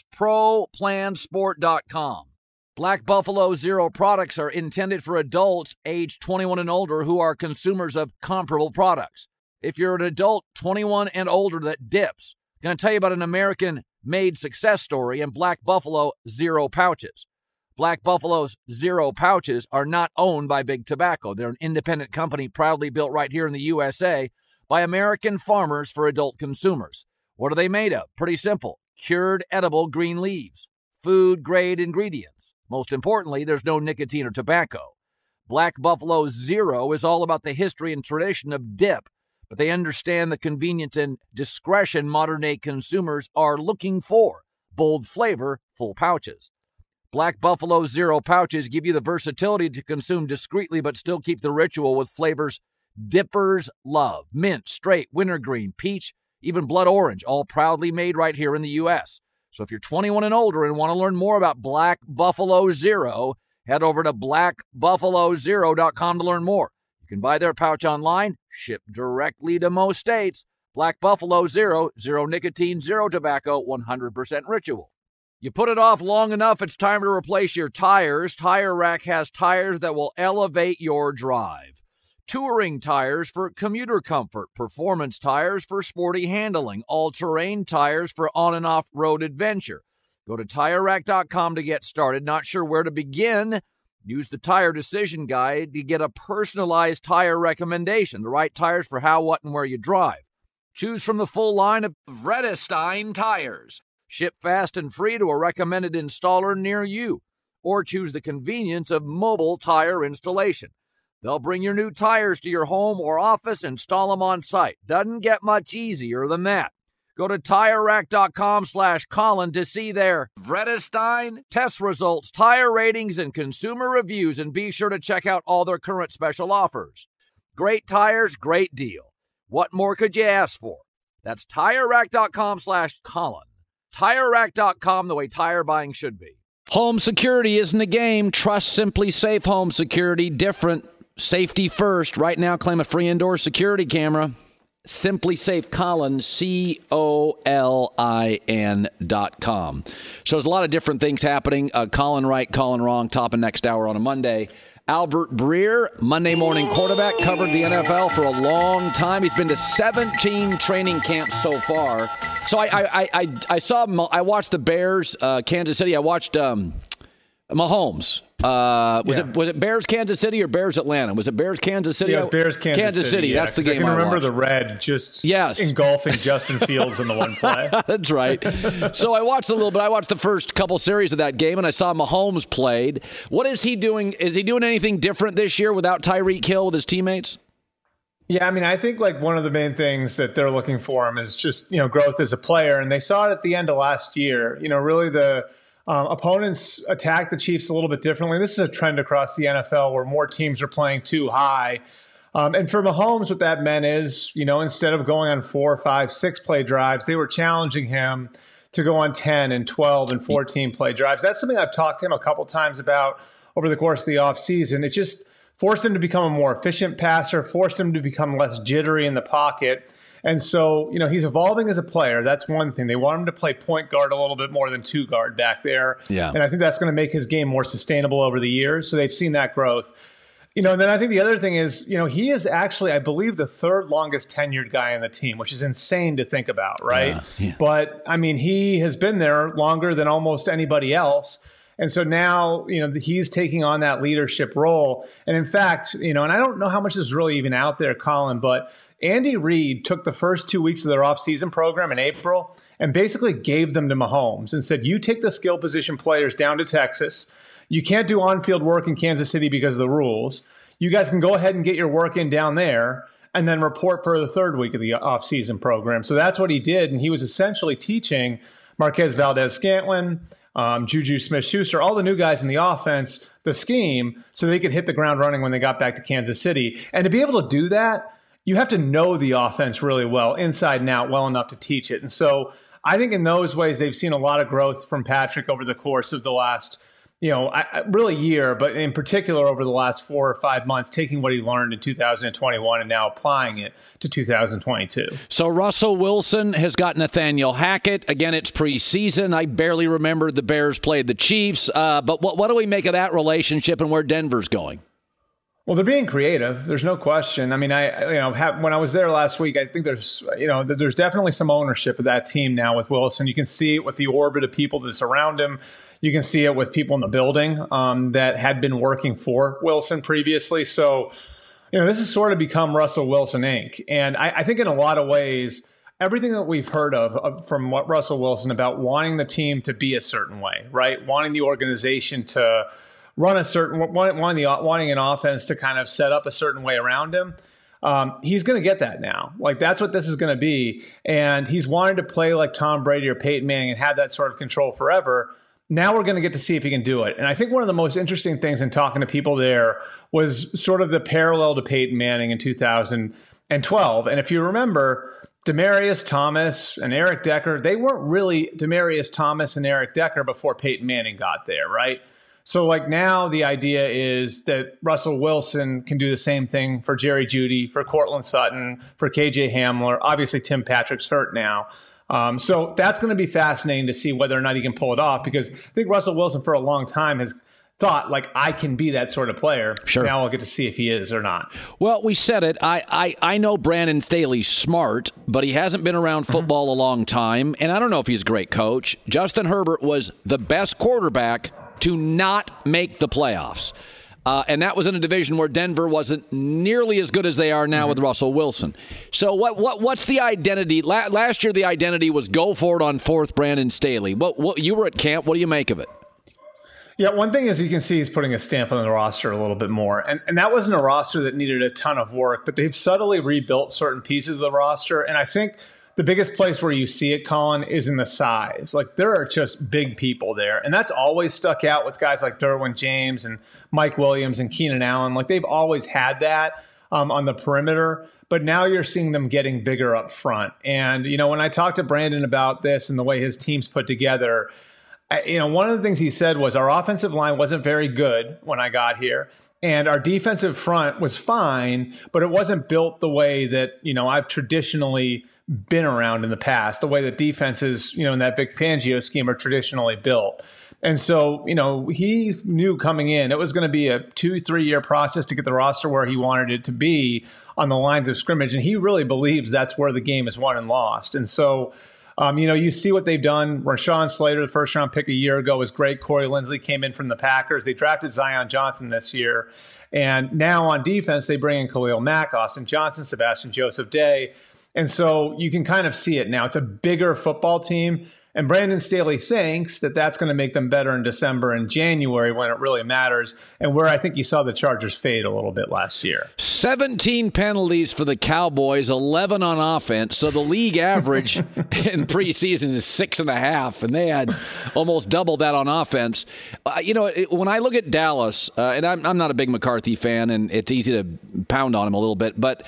ProPlansport.com. Black Buffalo Zero products are intended for adults age 21 and older who are consumers of comparable products. If you're an adult 21 and older that dips, I'm going to tell you about an American-made success story in Black Buffalo Zero pouches. Black Buffalo's Zero pouches are not owned by Big Tobacco. They're an independent company proudly built right here in the USA by American farmers for adult consumers. What are they made of? Pretty simple. Cured edible green leaves. Food-grade ingredients. Most importantly, there's no nicotine or tobacco. Black Buffalo Zero is all about the history and tradition of dip, but they understand the convenience and discretion modern-day consumers are looking for. Bold flavor, full pouches. Black Buffalo Zero pouches give you the versatility to consume discreetly but still keep the ritual with flavors dippers love. Mint, straight, wintergreen, peach, even blood orange, all proudly made right here in the U.S. So if you're 21 and older and want to learn more about Black Buffalo Zero, head over to blackbuffalozero.com to learn more. You can buy their pouch online, shipped directly to most states. Black Buffalo Zero, zero nicotine, zero tobacco, 100% ritual. You put it off long enough, it's time to replace your tires. Tire Rack has tires that will elevate your drive. Touring tires for commuter comfort, performance tires for sporty handling, all-terrain tires for on- and off-road adventure. Go to TireRack.com to get started. Not sure where to begin? Use the Tire Decision Guide to get a personalized tire recommendation, the right tires for how, what, and where you drive. Choose from the full line of Vredestein tires. Ship fast and free to a recommended installer near you. Or choose the convenience of mobile tire installation. They'll bring your new tires to your home or office and install them on site. Doesn't get much easier than that. Go to TireRack.com/Colin to see their Vredestein test results, tire ratings, and consumer reviews, and be sure to check out all their current special offers. Great tires, great deal. What more could you ask for? That's TireRack.com/Colin. TireRack.com, the way tire buying should be. Home security isn't a game. Trust Simply Safe Home Security. Different. Safety first. Right now, claim a free indoor security camera. Simply Safe Colin, COLIN.com. So there's a lot of different things happening. Colin right, Colin wrong, top of next hour on a Monday. Albert Breer, Monday morning quarterback, covered the NFL for a long time. He's been to 17 training camps so far. So I watched the Bears, Kansas City. I watched Mahomes. Was it Bears Kansas City or Bears Atlanta? Was it Bears Kansas City? Yeah, it was Bears Kansas City. Yeah, that's the game. I can remember the red just engulfing Justin Fields in the one play. That's right. So I watched a little bit. I watched the first couple series of that game, and I saw Mahomes played. What is he doing? Is he doing anything different this year without Tyreek Hill with his teammates? Yeah, I mean, I think like one of the main things that they're looking for him is just, growth as a player. And they saw it at the end of last year. Really the opponents attack the Chiefs a little bit differently. This is a trend across the NFL where more teams are playing too high. And for Mahomes, what that meant is, instead of going on 4, 5, 6 play drives, they were challenging him to go on 10 and 12 and 14 play drives. That's something I've talked to him a couple times about over the course of the offseason. It just forced him to become a more efficient passer, forced him to become less jittery in the pocket. And so, he's evolving as a player. That's one thing. They want him to play point guard a little bit more than two guard back there. Yeah. And I think that's going to make his game more sustainable over the years. So they've seen that growth. And then I think the other thing is, he is actually, I believe, the third longest tenured guy on the team, which is insane to think about, right? Yeah. But, he has been there longer than almost anybody else. And so now, he's taking on that leadership role. And in fact, and I don't know how much is really even out there, Colin, but Andy Reid took the first 2 weeks of their offseason program in April and basically gave them to Mahomes and said, you take the skill position players down to Texas. You can't do on-field work in Kansas City because of the rules. You guys can go ahead and get your work in down there and then report for the third week of the offseason program. So that's what he did. And he was essentially teaching Marquez Valdes-Scantling, Juju Smith-Schuster, all the new guys in the offense, the scheme, so they could hit the ground running when they got back to Kansas City. And to be able to do that, you have to know the offense really well, inside and out, well enough to teach it. And so I think in those ways, they've seen a lot of growth from Patrick over the course of the last really year, but in particular over the last 4 or 5 months, taking what he learned in 2021 and now applying it to 2022. So Russell Wilson has got Nathaniel Hackett. Again, it's preseason. I barely remember the Bears played the Chiefs. But what do we make of that relationship and where Denver's going? Well, they're being creative. There's no question. I mean, when I was there last week, I think there's definitely some ownership of that team now with Wilson. You can see it with the orbit of people that surround him. You can see it with people in the building that had been working for Wilson previously. So, this has sort of become Russell Wilson Inc. And I think in a lot of ways, everything that we've heard of from what Russell Wilson about wanting the team to be a certain way, right? Wanting the organization to run a certain, wanting an offense to kind of set up a certain way around him. He's going to get that now. Like, that's what this is going to be. And he's wanted to play like Tom Brady or Peyton Manning and have that sort of control forever. Now we're going to get to see if he can do it. And I think one of the most interesting things in talking to people there was sort of the parallel to Peyton Manning in 2012. And if you remember, Demaryius Thomas and Eric Decker, they weren't really Demaryius Thomas and Eric Decker before Peyton Manning got there, right? So like now the idea is that Russell Wilson can do the same thing for Jerry Jeudy, for Cortland Sutton, for KJ Hamler. Obviously, Tim Patrick's hurt now. So that's going to be fascinating to see whether or not he can pull it off, because I think Russell Wilson for a long time has thought, like, I can be that sort of player. Sure. Now I'll get to see if he is or not. Well, we said it. I know Brandon Staley's smart, but he hasn't been around football a long time, and I don't know if he's a great coach. Justin Herbert was the best quarterback to not make the playoffs. And that was in a division where Denver wasn't nearly as good as they are now with Russell Wilson. So what's the identity? Last year, the identity was go for it on fourth, Brandon Staley. What you were at camp. What do you make of it? Yeah, one thing is you can see he's putting a stamp on the roster a little bit more. And that wasn't a roster that needed a ton of work, but they've subtly rebuilt certain pieces of the roster. And I think the biggest place where you see it, Colin, is in the size. Like, there are just big people there. And that's always stuck out with guys like Derwin James and Mike Williams and Keenan Allen. Like, they've always had that on the perimeter. But now you're seeing them getting bigger up front. And, when I talked to Brandon about this and the way his team's put together, one of the things he said was our offensive line wasn't very good when I got here, and our defensive front was fine, but it wasn't built the way that, I've traditionally been around in the past, the way that defenses, in that Vic Fangio scheme are traditionally built. And so, he knew coming in, it was going to be a 2-3 year process to get the roster where he wanted it to be on the lines of scrimmage. And he really believes that's where the game is won and lost. And so, you see what they've done. Rashawn Slater, the first round pick a year ago, was great. Corey Linsley came in from the Packers. They drafted Zion Johnson this year. And now on defense, they bring in Khalil Mack, Austin Johnson, Sebastian Joseph Day. And so you can kind of see it now. It's a bigger football team. And Brandon Staley thinks that that's going to make them better in December and January when it really matters, and where I think you saw the Chargers fade a little bit last year. 17 penalties for the Cowboys, 11 on offense. So the league average in preseason is 6.5, and they had almost double that on offense. When I look at Dallas, and I'm not a big McCarthy fan, and it's easy to pound on him a little bit, but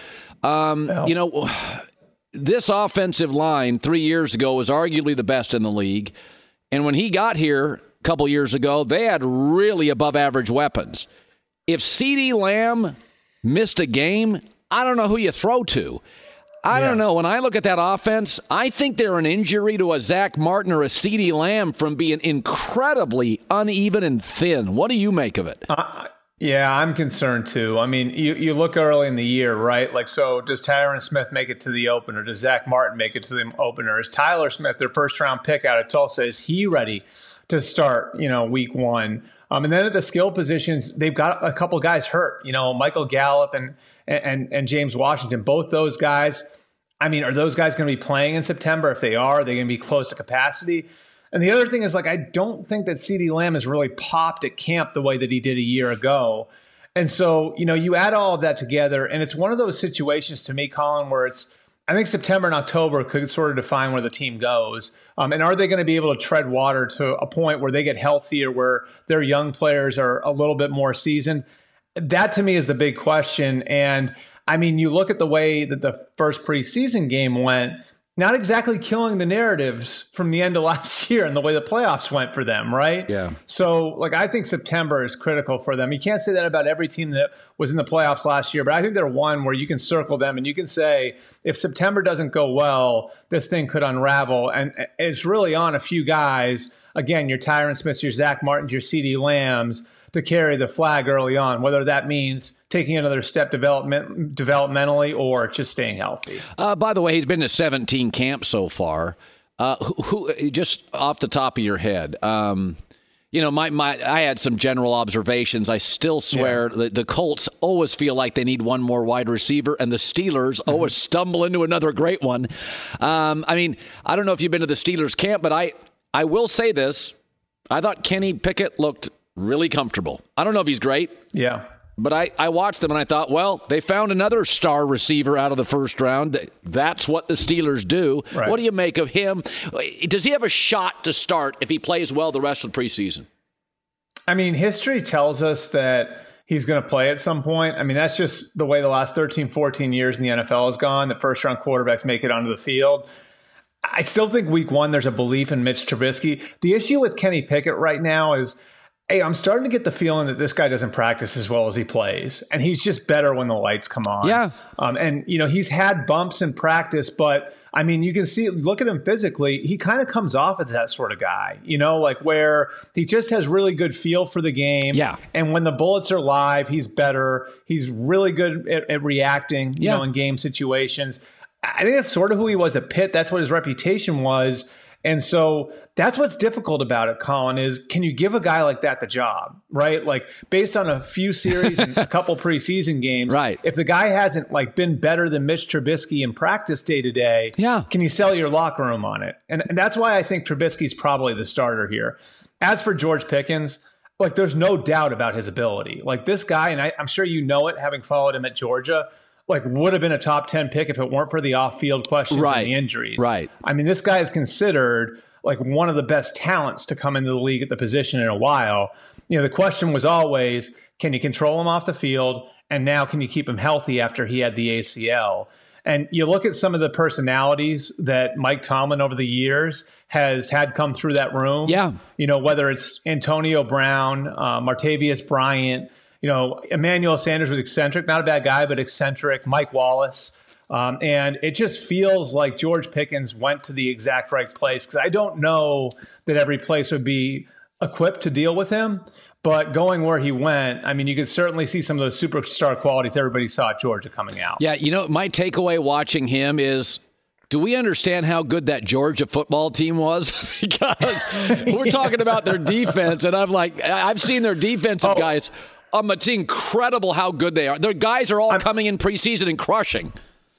this offensive line 3 years ago was arguably the best in the league. And when he got here a couple years ago, they had really above-average weapons. If CeeDee Lamb missed a game, I don't know who you throw to. I don't know. When I look at that offense, I think they're an injury to a Zach Martin or a CeeDee Lamb from being incredibly uneven and thin. What do you make of it? Yeah, I'm concerned too. I mean, you look early in the year, right? Like, so does Tyron Smith make it to the opener? Does Zach Martin make it to the opener? Is Tyler Smith, their first round pick out of Tulsa, is he ready to start, week one? And then at the skill positions, they've got a couple guys hurt, Michael Gallup and James Washington. Both those guys, I mean, are those guys going to be playing in September? If they are they going to be close to capacity? And the other thing is, I don't think that CeeDee Lamb has really popped at camp the way that he did a year ago. And so, you add all of that together, and it's one of those situations to me, Colin, where I think September and October could sort of define where the team goes. And are they going to be able to tread water to a point where they get healthier, where their young players are a little bit more seasoned? That, to me, is the big question. And, I mean, you look at the way that the first preseason game went, not exactly killing the narratives from the end of last year and the way the playoffs went for them, right? Yeah. So, I think September is critical for them. You can't say that about every team that was in the playoffs last year, but I think they're one where you can circle them and you can say, if September doesn't go well, this thing could unravel. And it's really on a few guys, again, your Tyron Smiths, your Zach Martins, your CeeDee Lambs, to carry the flag early on, whether that means taking another step developmentally or just staying healthy. By the way, he's been to 17 camps so far. Who just off the top of your head, I had some general observations. I still swear the Colts always feel like they need one more wide receiver, and the Steelers always stumble into another great one. I mean, I don't know if you've been to the Steelers camp, but I will say this. I thought Kenny Pickett looked really comfortable. I don't know if he's great. Yeah. But I watched them and I thought, well, they found another star receiver out of the first round. That's what the Steelers do. Right. What do you make of him? Does he have a shot to start if he plays well the rest of the preseason? I mean, history tells us that he's going to play at some point. I mean, that's just the way the last 13, 14 years in the NFL has gone. The first-round quarterbacks make it onto the field. I still think week one there's a belief in Mitch Trubisky. The issue with Kenny Pickett right now is, I'm starting to get the feeling that this guy doesn't practice as well as he plays, and he's just better when the lights come on. Yeah. And he's had bumps in practice, but I mean, you can see, look at him physically. He kind of comes off as that sort of guy, where he just has really good feel for the game. Yeah. And when the bullets are live, he's better. He's really good at reacting, in game situations. I think that's sort of who he was at Pitt. That's what his reputation was. And so that's what's difficult about it, Colin, is can you give a guy like that the job, right? Based on a few series and a couple preseason games, right? If the guy hasn't been better than Mitch Trubisky in practice day to day, can you sell your locker room on it? And that's why I think Trubisky's probably the starter here. As for George Pickens, there's no doubt about his ability. This guy, and I'm sure you know it, having followed him at Georgia, would have been a top 10 pick if it weren't for the off-field questions and the injuries. Right. I mean, this guy is considered one of the best talents to come into the league at the position in a while. The question was always, can you control him off the field? And now can you keep him healthy after he had the ACL? And you look at some of the personalities that Mike Tomlin over the years has had come through that room. Yeah. Whether it's Antonio Brown, Martavius Bryant, Emmanuel Sanders was eccentric, not a bad guy, but eccentric. Mike Wallace. And it just feels like George Pickens went to the exact right place, because I don't know that every place would be equipped to deal with him. But going where he went, I mean, you could certainly see some of those superstar qualities everybody saw at Georgia coming out. Yeah, my takeaway watching him is, do we understand how good that Georgia football team was? Because we're talking about their defense, and I'm like, I've seen their defensive guys. It's incredible how good they are. Their guys are all coming in preseason and crushing.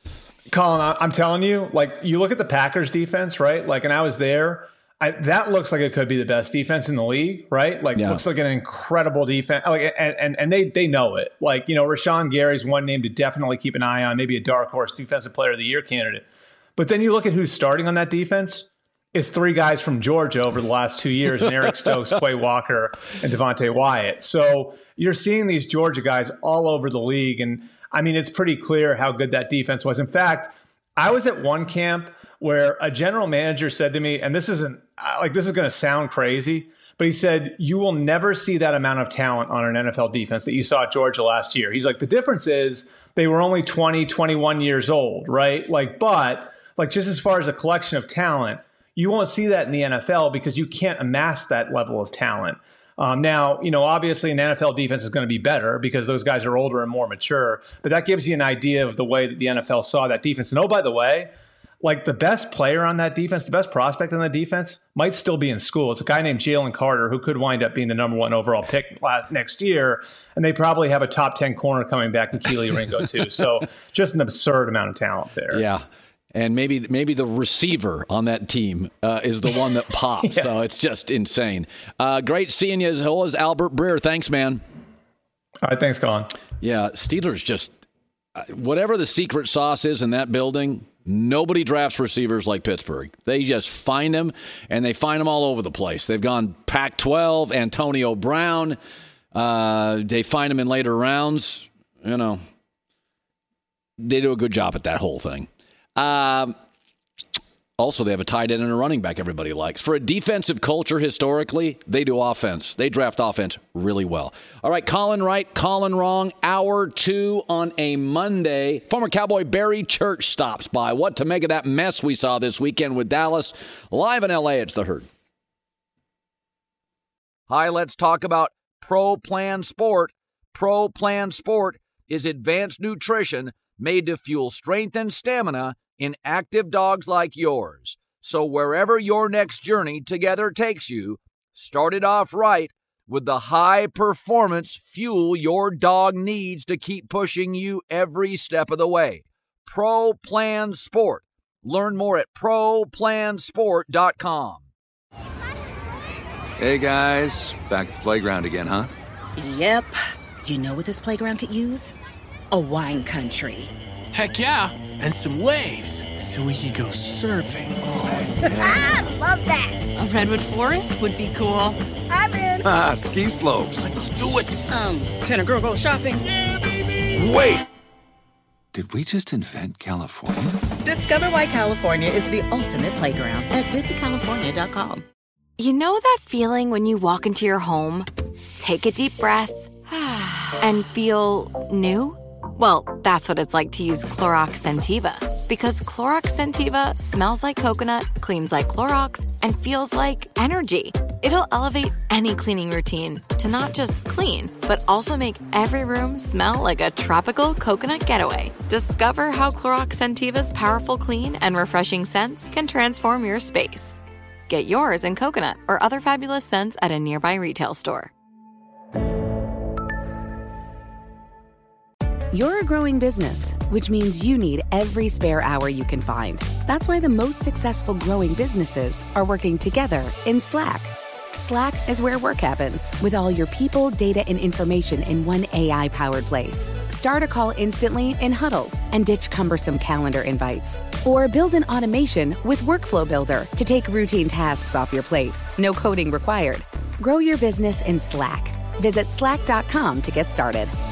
Colin, I'm telling you, you look at the Packers defense, right? And I was there. That looks like it could be the best defense in the league, right? Looks like an incredible defense. And they know it. Rashawn Gary's one name to definitely keep an eye on, maybe a dark horse defensive player of the year candidate. But then you look at who's starting on that defense. It's three guys from Georgia over the last 2 years, and Eric Stokes, Quay Walker, and Devontae Wyatt. So you're seeing these Georgia guys all over the league. And I mean, it's pretty clear how good that defense was. In fact, I was at one camp where a general manager said to me, and this is going to sound crazy, But he said, you will never see that amount of talent on an NFL defense that you saw at Georgia last year. He's like, the difference is they were only 20, 21 years old, right? But just as far as a collection of talent, you won't see that in the NFL because you can't amass that level of talent. Now, obviously an NFL defense is going to be better because those guys are older and more mature, but that gives you an idea of the way that the NFL saw that defense. And by the way, the best player on that defense, the best prospect on that defense might still be in school. It's a guy named Jalen Carter who could wind up being the number 1 overall pick next year. And they probably have a top 10 corner coming back in Keely Ringo too. So just an absurd amount of talent there. Yeah. And maybe the receiver on that team is the one that pops. Yeah. So it's just insane. Great seeing you as well as Albert Breer. Thanks, man. All right, thanks, Colin. Yeah, Steelers just whatever the secret sauce is in that building, nobody drafts receivers like Pittsburgh. They just find them, and they find them all over the place. They've gone Pac-12, Antonio Brown. They find them in later rounds. They do a good job at that whole thing. Also, they have a tight end and a running back everybody likes. For a defensive culture, historically, they do offense. They draft offense really well. All right, Colin right, Colin wrong. Hour 2 on a Monday. Former Cowboy Barry Church stops by. What to make of that mess we saw this weekend with Dallas? Live in L.A., it's The Herd. Hi, let's talk about Pro Plan Sport. Pro Plan Sport is advanced nutrition made to fuel strength and stamina in active dogs like yours. So wherever your next journey together takes you, start it off right with the high-performance fuel your dog needs to keep pushing you every step of the way. Pro Plan Sport. Learn more at ProPlansport.com. Hey, guys. Back at the playground again, huh? Yep. You know what this playground could use? A wine country. Heck yeah, and some waves so we could go surfing. Oh, yeah. Love that. A redwood forest would be cool. I'm in. Ski slopes. Let's do it. Can a girl go shopping? Yeah, baby. Wait. Did we just invent California? Discover why California is the ultimate playground at visitcalifornia.com. You know that feeling when you walk into your home, take a deep breath, and feel new? Well, that's what it's like to use Clorox Scentiva. Because Clorox Scentiva smells like coconut, cleans like Clorox, and feels like energy. It'll elevate any cleaning routine to not just clean, but also make every room smell like a tropical coconut getaway. Discover how Clorox Scentiva's powerful clean and refreshing scents can transform your space. Get yours in coconut or other fabulous scents at a nearby retail store. You're a growing business, which means you need every spare hour you can find. That's why the most successful growing businesses are working together in Slack. Slack is where work happens, with all your people, data, and information in one AI-powered place. Start a call instantly in huddles and ditch cumbersome calendar invites. Or build an automation with Workflow Builder to take routine tasks off your plate. No coding required. Grow your business in Slack. Visit slack.com to get started.